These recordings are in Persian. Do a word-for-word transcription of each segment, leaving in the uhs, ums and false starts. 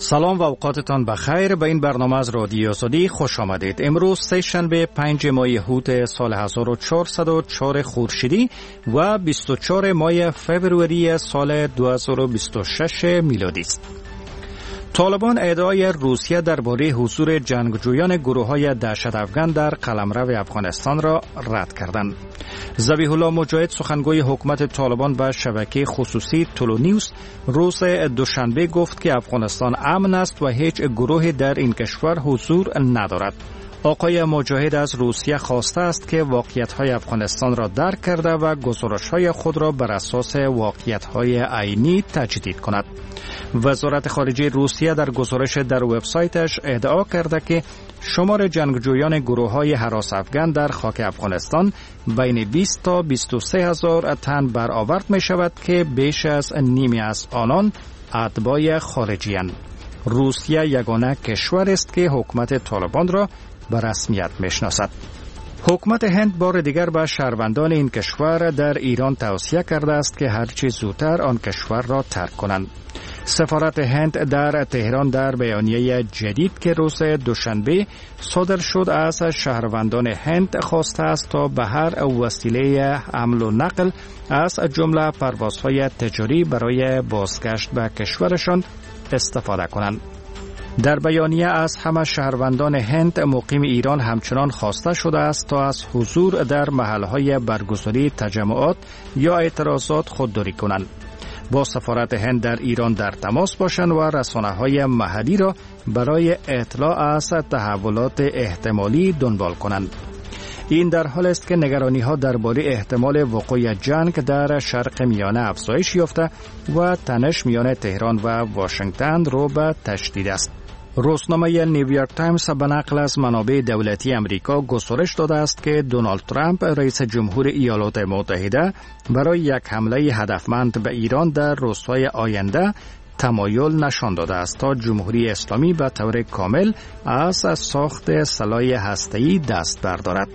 سلام و اوقاتتان بخیر. به این برنامه از رادیو آزادی خوش آمدید. امروز سه شنبه پنج ماه هوت سال هزار و چهارصد و چهار خورشیدی و بیست و چهار ماه فوریه سال دو هزار و بیست و شش میلادی است. طالبان ادعای روسیه درباره حضور جنگجویان گروه‌های دهشت افغان در قلمرو افغانستان را رد کردند. ذبیح الله مجاهد سخنگوی حکومت طالبان به شبکه خصوصی تولو نیوز روز دوشنبه گفت که افغانستان امن است و هیچ گروهی در این کشور حضور ندارد. آقای مجاهد از روسیه خواسته است که واقعیت‌های افغانستان را درک کرده و گزارش‌های خود را بر اساس واقعیت‌های عینی تجدید کند. وزارت خارجه روسیه در گزارش در وبسایتش ادعا کرده که شمار جنگجویان گروه‌های هراس افغان در خاک افغانستان بین بیست تا بیست و سه هزار تن برآورد می شود که بیش از نیمی از آنان اتباع خارجی‌اند. روسیه یگانه کشور است که حکومت طالبان را به رسمیت میشناسد. حکومت هند بار دیگر به شهروندان این کشور در ایران توصیه کرده است که هرچه زودتر آن کشور را ترک کنند. سفارت هند در تهران در بیانیه جدید که روز دوشنبه صادر شد از شهروندان هند خواسته است تا به هر وسیله حمل و نقل از جمله پروازهای تجاری برای بازگشت به کشورشان استفاده کنند. در بیانیه از همه شهروندان هند مقیم ایران همچنان خواسته شده است تا از حضور در محلهای برگزاری تجمعات یا اعتراضات خودداری کنند. با سفارت هند در ایران در تماس باشند و رسانه‌های محلی را برای اطلاع از تحولات احتمالی دنبال کنند. این در حال است که نگرانی‌ها درباره احتمال وقوع جنگ در شرق میانه افزایش یافته و تنش میان تهران و واشنگتن رو به تشدید است. روزنامه نیویورک تایمز به نقل از منابع دولتی امریکا گزارش داده است که دونالد ترامپ رئیس جمهور ایالات متحده برای یک حمله هدفمند به ایران در روزهای آینده تمایل نشان داده است تا جمهوری اسلامی به طور کامل از ساخت سلاح هسته‌ای دست بردارد.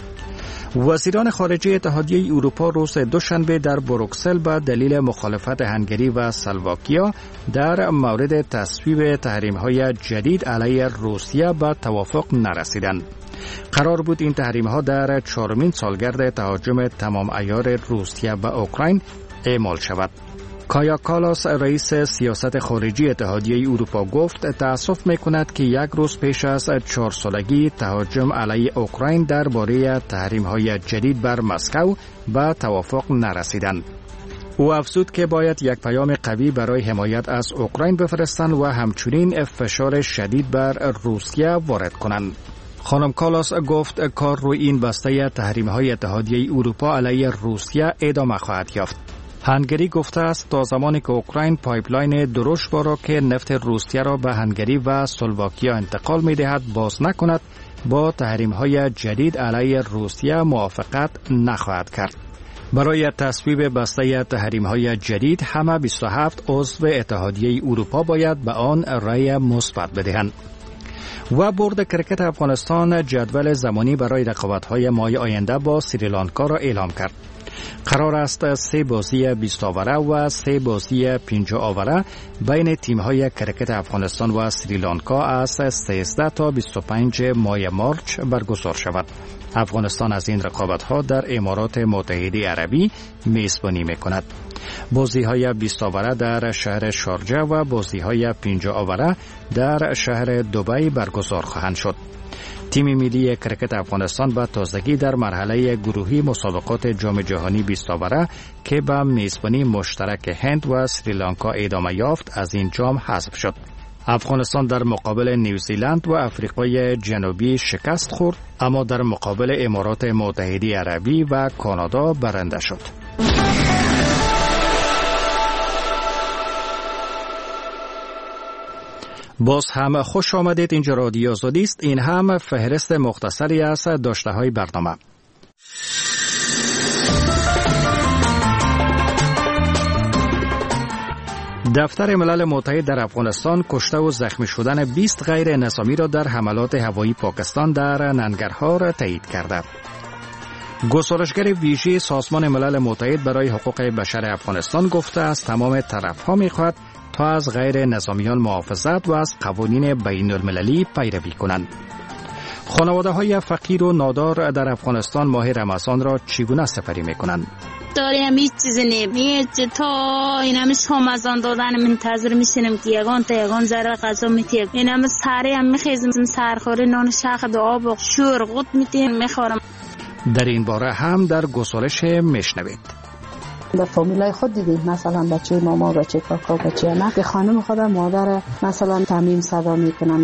وزیران خارجه اتحادیه اروپا روز دوشنبه در بروکسل به دلیل مخالفت هنگری و اسلواکیا در مورد تصویب تحریم‌های جدید علیه روسیه به توافق نرسیدند. قرار بود این تحریم‌ها در چهارمین سالگرد تهاجم تمام عیار روسیه به اوکراین اعمال شود. کایا کالاس رئیس سیاست خارجی اتحادیه اروپا گفت تأسف می‌کند که یک روز پیش از چهار سالگی تهاجم علیه اوکراین درباره تحریم‌های جدید بر مسکو به توافق نرسیدند. او افزود که باید یک پیام قوی برای حمایت از اوکراین بفرستند و همچنین فشار شدید بر روسیه وارد کنند. خانم کالاس گفت کار روی این بسته تحریم‌های اتحادیه اروپا علیه روسیه ادامه خواهد یافت. هنگری گفته است تا زمانی که اوکراین پایپلاین دروشبا را که نفت روسیه را به هنگری و اسلواکیا انتقال می دهد باز نکند با تحریم‌های جدید علیه روسیه موافقت نخواهد کرد. برای تصویب بسته تحریم‌های جدید همه بیست و هفت عضو اتحادیه اروپا باید به آن رأی مثبت بدهند. و بورد کرکت افغانستان جدول زمانی برای رقابت‌های ماه آینده با سریلانکا را اعلام کرد. قرار است سه بازی بیست آوره و سه بازی پنجاه آوره بین تیم‌های کرکت افغانستان و سریلانکا از سیزده تا بیست و پنج ماه مارچ برگزار شود. افغانستان از این رقابت‌ها در امارات متحده عربی میزبانی می‌کند. بازی‌های بیست آوره در شهر شارجه و بازی‌های پنجاه آوره در شهر دبی برگزار خواهند شد. تیم ملی کرکت افغانستان به تازگی در مرحله گروهی مسابقات جام جهانی بیست آوره که به میزبانی مشترک هند و سریلانکا ادامه یافت از این جام حذف شد. افغانستان در مقابل نیوزیلند و آفریقای جنوبی شکست خورد، اما در مقابل امارات متحده عربی و کانادا برنده شد. باز هم خوش آمدید. اینجا رادیو آزادی است. این هم فهرست مختصری از داشته های برنامه. دفتر ملل متحد در افغانستان کشته و زخمی شدن بیست غیر نظامی را در حملات هوایی پاکستان در ننگرهار تایید کرده. گزارشگر ویژه سازمان ملل متحد برای حقوق بشر افغانستان گفته است تمام طرف‌ها می‌خواهند تا از غیر نظامیان محافظت و از قوانین بین المللی پیروی کنند. خانواده های فقیر و نادار در افغانستان ماه رمضان را چگونه سپری میکنند؟ داریم هیچ چیزی نیم تا این همه رمضان دادن منتظر میشینیم که یگان تا یگان ذره غذا میتیم. این همه سری هم میخیزیم سرخوری نان شاخ و آب و شور غوت میتیم میخورم. در این باره هم در گزارش میشنوید. در فامیلای خود دیدیم مثلا بچه ماما، بچه کاکا، بچه انا که خانم خود مادر مثلا تمیم صدا میکنن.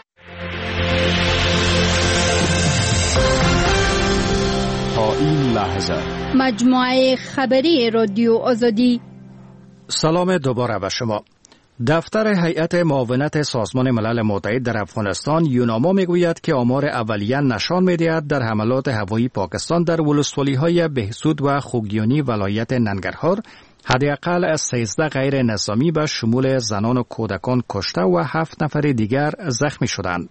تا این لحظه مجموعه خبری رادیو آزادی. سلام دوباره به شما. دفتر هیئت معاونت سازمان ملل متحد در افغانستان یوناما میگوید که آمار اولیه نشان میدهد در حملات هوایی پاکستان در ولسوالی‌های بهسود و خوگیانی ولایت ننگرهار حداقل از سیزده غیر نظامی به شمول زنان و کودکان کشته و هفت نفر دیگر زخمی شدند.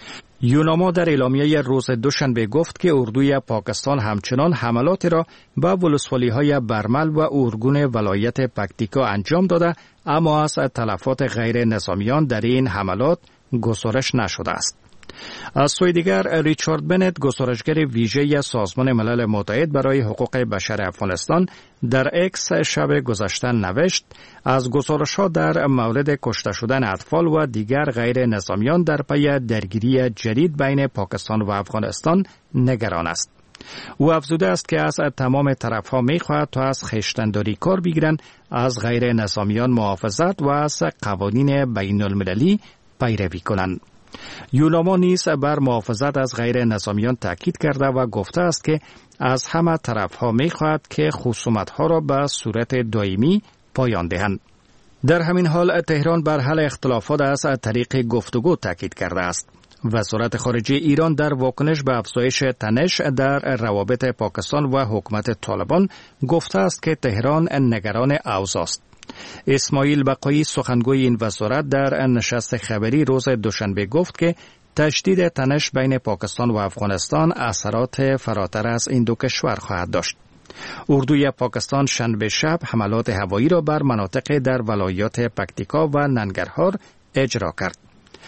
یوناما در اعلامیه روز دوشنبه گفت که اردوی پاکستان همچنان حملاتی را به ولسوالی‌های برمل و اورگون ولایت پکتیکا انجام داده، اما از تلفات غیر نظامیان در این حملات گزارش نشده است. از سوی دیگر ریچارد بنت گزارشگر ویژه سازمان ملل متحد برای حقوق بشر افغانستان در اکس شب گذشته نوشت از گزارش‌ها در مورد کشته شدن اطفال و دیگر غیر نظامیان در پی درگیری جدید بین پاکستان و افغانستان نگران است. او افزوده است که از تمام طرف‌ها می‌خواهد تا از خویشتن‌داری کار بگیرند، از غیر نظامیان محافظت و از قوانین بین المللی پیروی کنند. یوناما نیز بر محافظت از غیر نظامیان تاکید کرده و گفته است که از همه طرف‌ها می‌خواهد که خصومت‌ها را به صورت دائمی پایان دهند. در همین حال تهران بر حل اختلافات از طریق گفتگو تاکید کرده است. وزارت خارجه ایران در واکنش به افزایش تنش در روابط پاکستان و حکومت طالبان گفته است که تهران نگران اوضاع است. اسماعیل بقایی سخنگوی این وزارت در نشست خبری روز دوشنبه گفت که تشدید تنش بین پاکستان و افغانستان اثرات فراتر از این دو کشور خواهد داشت. اردوی پاکستان شنبه شب حملات هوایی را بر مناطق در ولایات پکتیکا و ننگرهار اجرا کرد.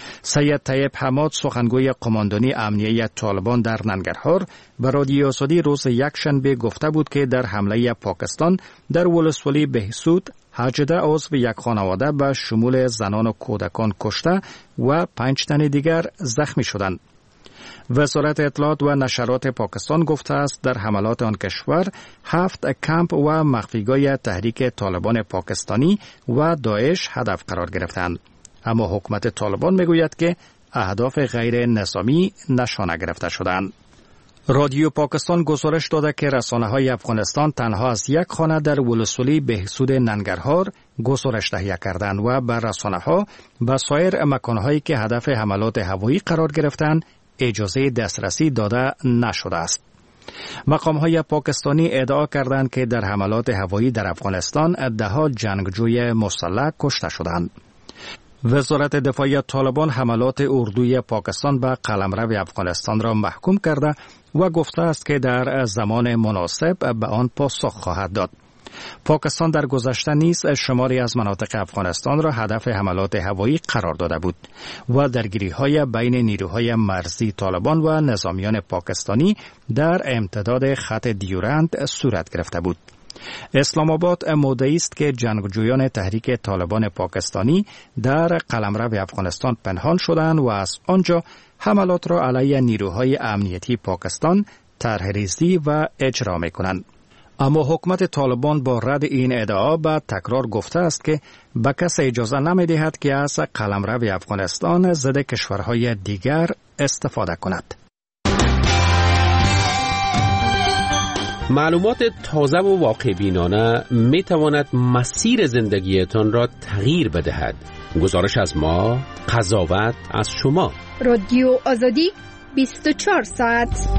سید طیب حماد سخنگوی قماندانی امنیه طالبان در ننگرهار به رادیو آزادی روز یکشنبه گفته بود که در حمله پاکستان در ولسوالی بهسود هجده عضو یک خانواده به شمول زنان و کودکان کشته و پنج تن دیگر زخمی شدند. وزارت اطلاعات و نشرات پاکستان گفته است در حملات آن کشور هفت کمپ و مخفیگاه تحریک طالبان پاکستانی و داعش هدف قرار گرفتند. اما حکومت طالبان میگوید که اهداف غیر نظامی نشانه گرفته شدند. رادیو پاکستان گزارش داده که رسانه‌های افغانستان تنها از یک خانه در ولسوالی بهسود ننگرهار گزارش تهیه کردند و بر رسانه‌ها به سایر مکان‌هایی که هدف حملات هوایی قرار گرفتند اجازه دسترسی داده نشده است. مقام‌های پاکستانی ادعا کردند که در حملات هوایی در افغانستان ده‌ها جنگجوی مسلح کشته شدند. وزارت دفاع طالبان حملات اردوی پاکستان به قلمرو افغانستان را محکوم کرده و گفته است که در زمان مناسب به آن پاسخ خواهد داد. پاکستان در گذشته نیز شماری از مناطق افغانستان را هدف حملات هوایی قرار داده بود و درگیری‌های بین نیروهای مرزی طالبان و نظامیان پاکستانی در امتداد خط دیورند صورت گرفته بود. اسلام آباد مدعی است که جنگجویان تحریک طالبان پاکستانی در قلمرو افغانستان پنهان شدند و از آنجا حملات را علیه نیروهای امنیتی پاکستان طرح‌ریزی و اجرا می‌کنند. اما حکومت طالبان با رد این ادعا به تکرار گفته است که به کس اجازه نمی‌دهد که از قلمرو افغانستان ضد کشورهای دیگر استفاده کند. معلومات تازه و واقع بینانه می تواند مسیر زندگیتان را تغییر بدهد. گزارش از ما، قضاوت از شما. رادیو آزادی بیست و چهار ساعت.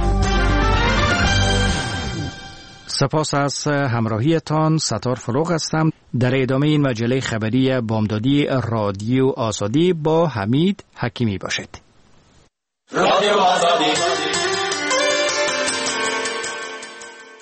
سپاس از همراهیتان. ستار فروغ هستم. در ادامه این مجله خبری بامدادی رادیو آزادی با حمید حکیمی باشید. رادیو آزادی.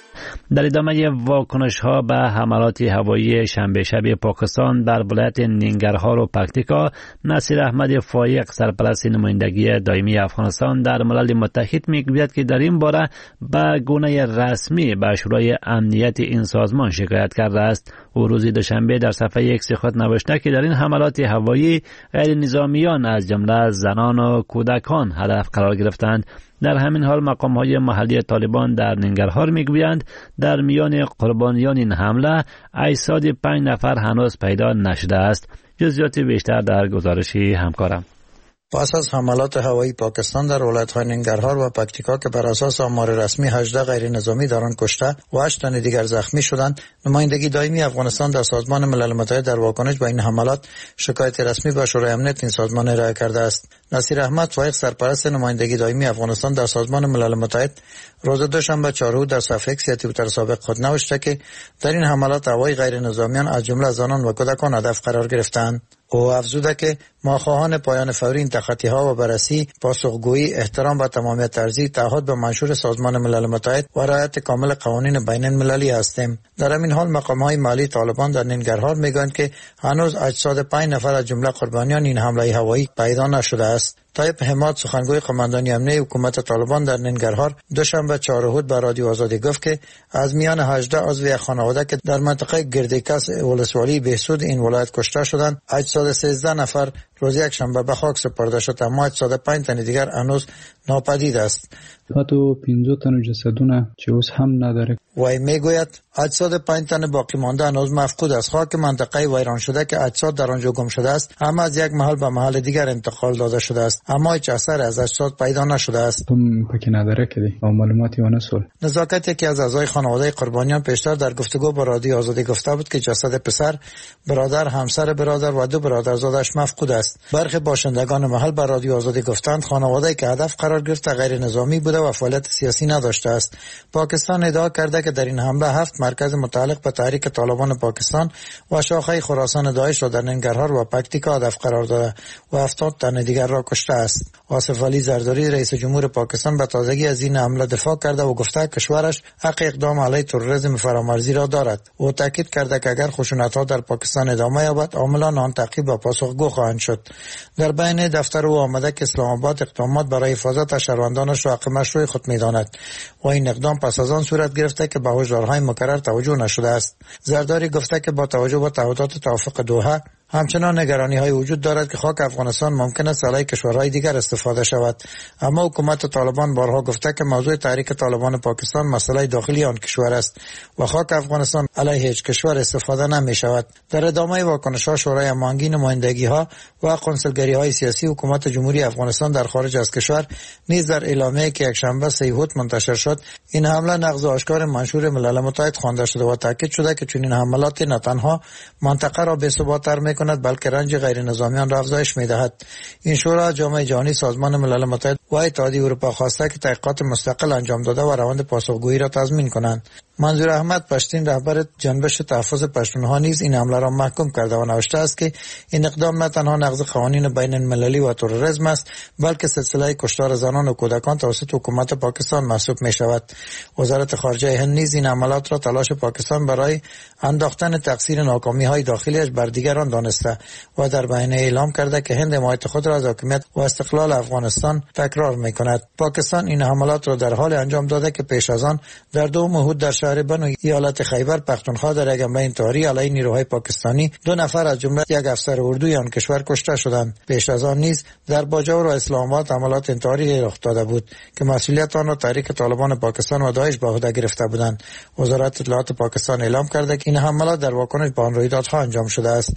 در ادامه واکنش ها به حملات هوایی شنبه شب پاکستان در ولایت ننگرهار و پکتیکا، نصیر احمد فایق سرپرست نمایندگی دائمی افغانستان در ملل متحد میگوید که در این باره به گونه رسمی به شورای امنیت این سازمان شکایت کرده است. او روز دوشنبه در صفحه ایکس خود نوشته که در این حملات هوایی غیر نظامیان از جمله زنان و کودکان هدف قرار گرفتند. در همین حال مقام‌های محلی طالبان در ننگرهار میگویند در میان قربانیان این حمله اجساد پنج نفر هنوز پیدا نشده است. جزئیات بیشتر در گزارشی همکارم. پس از حملات هوایی پاکستان در ولایت‌های ننگرهار و پکتیکا که بر اساس آمار رسمی هجده غیر نظامی در آن کشته و هشت تن دیگر زخمی شدند، نمایندگی دائمی افغانستان در سازمان ملل متحد در واکنش به این حملات شکایت رسمی به شورای امنیت این سازمان ارائه کرده است. نصیر احمد فایق سرپرست نمایندگی دائمی افغانستان در سازمان ملل متحد روز دوشنبه چهارم در صفحه ایکس یا توییتر سابق خود نوشته که در این حملات هوایی غیر نظامیان از جمله زنان و کودکان هدف قرار گرفتند. او افزوده که ما خواهان پایان فوری این تخطی‌ها و بررسی، پاسخگویی، احترام به تمامیت ارضی، تعهد به منشور سازمان ملل متحد و رعایت کامل قوانین بین المللی هستیم. در همین حال مقام‌های محلی طالبان در ننگرهار میگویند که هنوز اجساد پنج نفر از جمله قربانیان این حمله هوایی پیدا نشده است. طیب حماد سخنگوی قماندانی امنیتی حکومت طالبان در ننگرهار دوشنبه چهارم به رادیو آزادی گفت که از میان هجده عضو یک خانواده که در منطقه گردکس ولسوالی بهسود این ولایت کشته شدند، اجساد سیزده نفر روز یک شنبه به خاک سپرده شد، اما اجساد پنج تن دیگر هنوز ناپدید است. حتی پنځه تن جسدونه چې اوس هم نداره. وی میگوید اجساد پنج تن باقی مانده هنوز مفقود است. خاک منطقه ویران شده که اجساد در آنجا گم شده است، اما از یک محل به محل دیگر انتقال داده شده است، اما هیچ اثر از اجساد پیدا نشده است. هم پکی نداره که دی معلوماتی و نسول. نزاکت یکی از اعضای خانواده قربانیان پیشتر در گفتگو با رادیو آزادی گفته بود که جسد پسر، برادر، همسر برادر و دو برادرزادش مفقود است. برخی باشندگان محل به رادیو آزادی گفتند خانواده‌ای که هدف قرار گرفته غیر نظامی بوده و فعالیت سیاسی نداشته است. پاکستان ادعا کرده که در این حمله هفت مرکز متعلق به تحریک طالبان پاکستان و شاخه خراسان داعش را در ننگرهار و پکتیکا هدف قرار داده و هفتاد تن دیگر را کشته است. آصف علی زرداری رئیس جمهور پاکستان به تازگی از این حمله دفاع کرده و گفته کشورش حق اقدام علیه تروریسم فرامرزی را دارد. او تاکید کرده که اگر خشونت‌ها در پاکستان ادامه یابد، عاملان آن تعقیب و پاسخگو خواهند شد. در بین دفتر او آمده که اسلام آباد اقدامات برای حفاظت از شهروندانش را حق مشروع خود می‌داند و این اقدام پس از آن صورت گرفته که به هشدارهای مکرر توجه نشده است. زرداری گفته که با توجه به تعهدات توافق دوحه همچنان نگرانی های وجود دارد که خاک افغانستان ممکن است علیه کشورهای دیگر استفاده شود، اما حکومت طالبان بارها گفته که موضوع تحریک طالبان پاکستان مسئله داخلی آن کشور است و خاک افغانستان علیه هیچ کشور استفاده نمی شود. در ادامه واکنش ها شورای هماهنگی نمایندگی ها و قنصلگری های سیاسی حکومت جمهوری افغانستان در خارج از کشور نیز در اعلامیه‌ای که یکشنبه سیهوت منتشر شد این حمله نقض آشکار منشور ملل متحد خوانده شده و تاکید شده که چنین حملات نه تنها منطقه را بی‌ثبات‌تر کند بلکه رنج غیر نظامیان را افزایش می‌دهد. این شورا جامعه جهانی، سازمان ملل متحد و اتحادیه اروپا خواسته که تحقیقات مستقل انجام داده و روند پاسخگویی را تضمین کنند. منظور احمد پشتین رهبر جنبش تحفظ پشتونها نیز این حمله را محکوم کرده و نوشته است که این اقدام نه تنها نقض قوانین بین المللی و تروریسم است بلکه سلسله کشتار زنان و کودکان توسط حکومت پاکستان محسوب می شود. وزارت خارجه هند نیز این حملات را تلاش پاکستان برای انداختن تقصیر ناکامی های داخلیش بر دیگران دانسته و در بیانیه اعلام کرده که هند حمایت خود را از حاکمیت و استقلال افغانستان تکرار می کند. پاکستان این حملات را در حال انجام داده که پیش از آن در دو مهود در شهر بنو ایالت خیبر پختونخوا در یک حمله انتحاری علیه نیروهای پاکستانی دو نفر از جمله یک افسر اردوی آن کشور کشته شدند. پیش از آن نیز در باجور و اسلام آباد حملات انتحاری رخ داده بود که مسئولیت آن را تحریک طالبان پاکستان و داعش به عهده گرفته بودند. وزارت اطلاعات پاکستان اعلام کرده که این حملات در واکنش به آن رویدادها انجام شده است.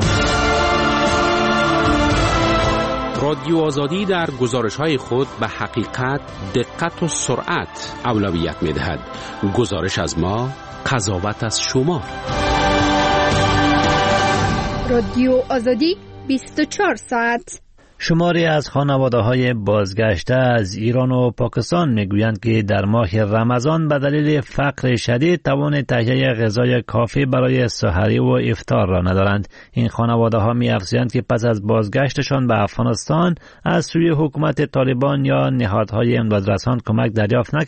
رادیو آزادی در گزارش‌های خود به حقیقت، دقت و سرعت اولویت می‌دهد. گزارش از ما، قضاوت از شما. رادیو آزادی بیست و چهار ساعت. شماری از خانواده‌های بازگشته از ایران و پاکستان میگویند که در ماه رمضان به دلیل فقر شدید توان تهیه غذای کافی برای سحری و افطار را ندارند. این خانواده‌ها می‌افزایند که پس از بازگشتشان به افغانستان از سوی حکومت طالبان یا نهادهای امدادرسان کمک دریافت نکردند